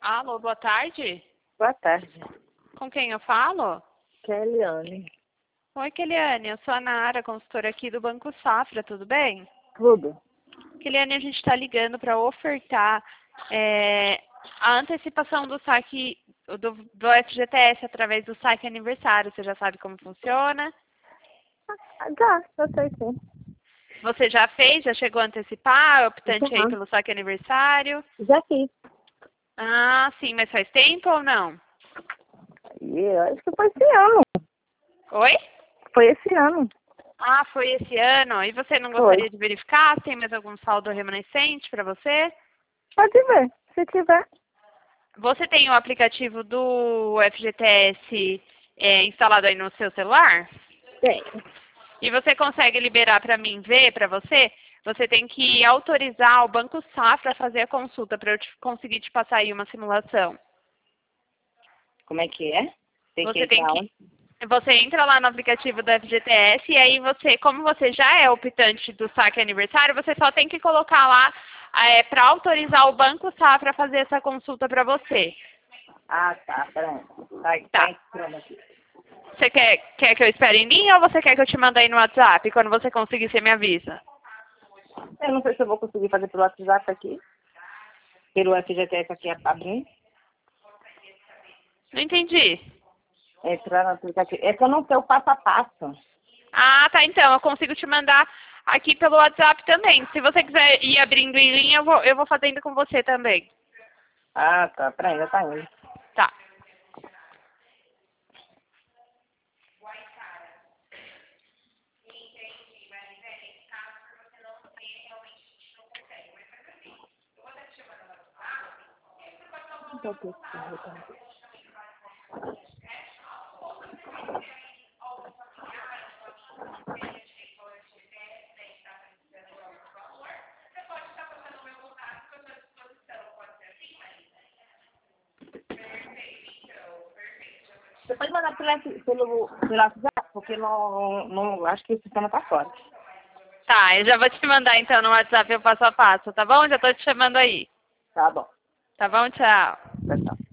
Alô, boa tarde. Boa tarde. Com quem eu falo? Keliane. Oi, Keliane. Eu sou a Nara, consultora aqui do Banco Safra, tudo bem? Tudo. Keliane, a gente está ligando para ofertar a antecipação do saque do FGTS através do saque aniversário. Você já sabe como funciona? Já, eu sei sim. Você já fez? Já chegou a antecipar? É optante aí Já. pelo saque aniversário? Já fiz. Ah, sim, mas faz tempo ou não? E eu acho que foi esse ano. Oi? Foi esse ano. Ah, foi esse ano. E você não Foi. gostaria de verificar se tem mais algum saldo remanescente para você? Pode ver, se tiver. Você tem o aplicativo do FGTS instalado aí no seu celular? Tem. E você consegue liberar para mim ver para você? Você tem que autorizar o Banco Safra a fazer a consulta para eu conseguir te passar aí uma simulação. Como é que é? Você tem que Você entra lá no aplicativo do FGTS e aí como você já é optante do saque aniversário, você só tem que colocar lá para autorizar o Banco Safra a fazer essa consulta para você. Ah, tá. Peraí. Tá. Entrando aqui. Você quer que eu espere em linha ou você quer que eu te mande aí no WhatsApp? Quando você conseguir, você me avisa. Eu não sei se eu vou conseguir fazer pelo WhatsApp aqui. Pelo FGTS aqui abrindo. Não entendi. Entrar no aplicativo. É que eu não sei o passo a passo. Ah, tá. Então, eu consigo te mandar aqui pelo WhatsApp também. Se você quiser ir abrindo em linha, eu vou fazendo com você também. Ah, tá. Peraí, já tá indo. Tá. Você pode mandar pelo WhatsApp, porque não acho que o sistema tá fora. Tá, eu já vou te mandar então no WhatsApp o passo a passo, tá bom? Já tô te chamando aí. Tá bom. Tá bom? Tchau. Tchau, tchau.